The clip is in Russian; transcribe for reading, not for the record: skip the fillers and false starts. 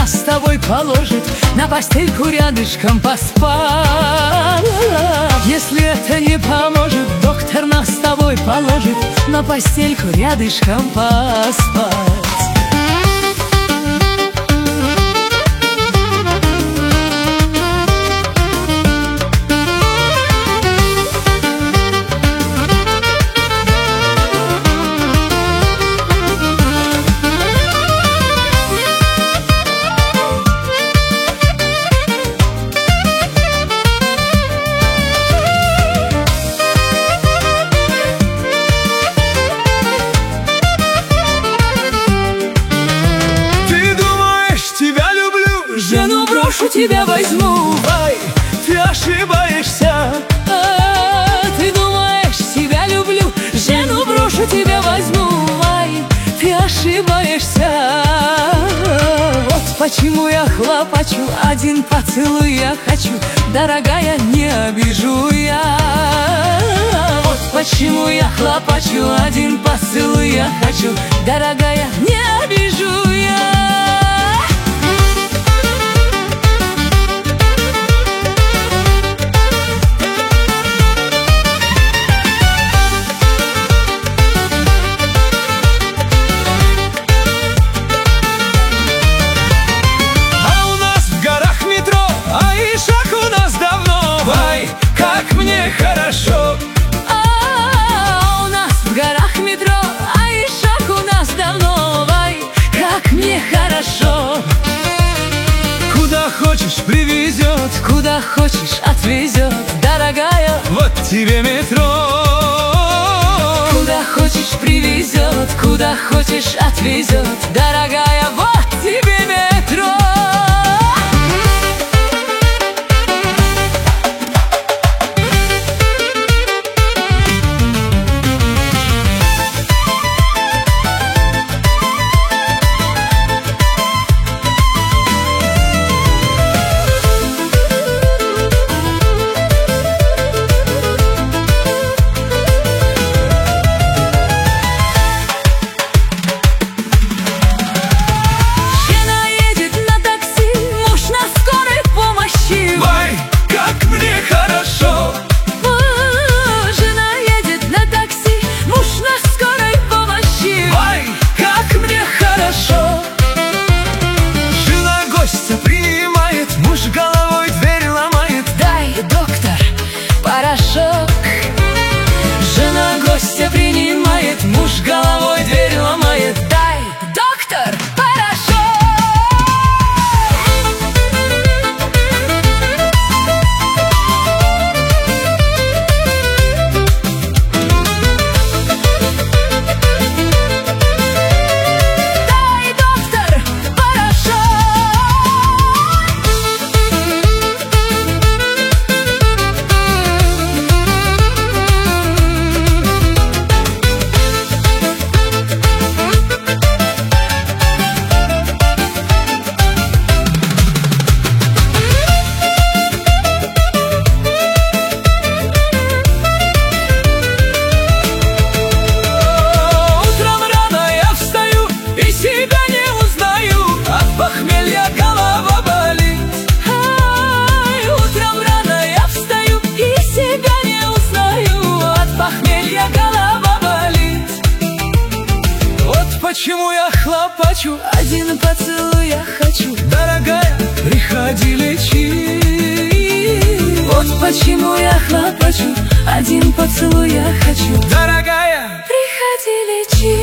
нас с тобой положит, на постельку рядышком поспать. Если это не поможет, доктор нас с тобой положит, на постельку рядышком поспать. Жену брошу, тебя возьму, ай, ты ошибаешься. Ты думаешь, тебя люблю, жену брошу, тебя возьму, ай, ты ошибаешься. Вот почему я хлопочу, один поцелуй я хочу, дорогая, не обижу я. Вот почему я хлопочу, один поцелуй я хочу, дорогая, не обижу я. Хорошо. У нас в горах метро, а и шаг у нас давно. Ай, как мне хорошо. Куда хочешь привезет, куда хочешь отвезет, дорогая, вот тебе метро. Куда хочешь привезет, куда хочешь отвезет, дорогая, вот тебе метро. Жена гостя принимает, муж головой дверь ломает. Дай, доктор, порошок. Дай, доктор, порошок. Почему я хлопочу, один поцелуй я хочу, дорогая, приходи лечи. Вот почему я хлопочу, один поцелуй я хочу, дорогая, приходи лечи.